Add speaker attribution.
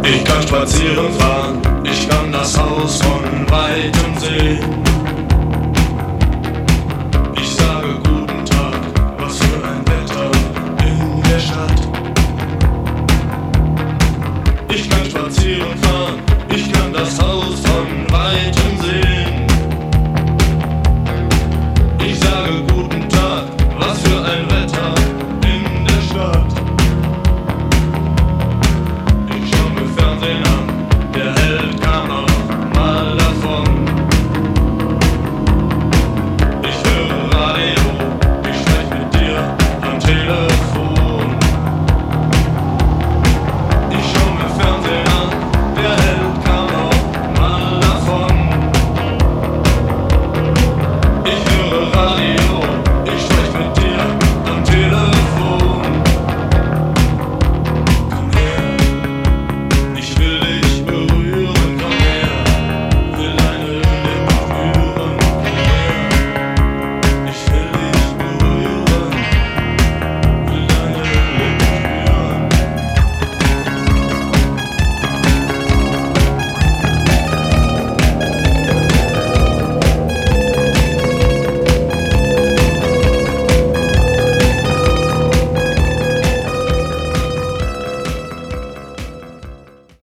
Speaker 1: Ich kann spazieren fahren, ich kann das Haus von weitem sehen. Ich sage guten Tag, was für ein Wetter in der Stadt. Ich kann spazieren fahren, ich kann das Haus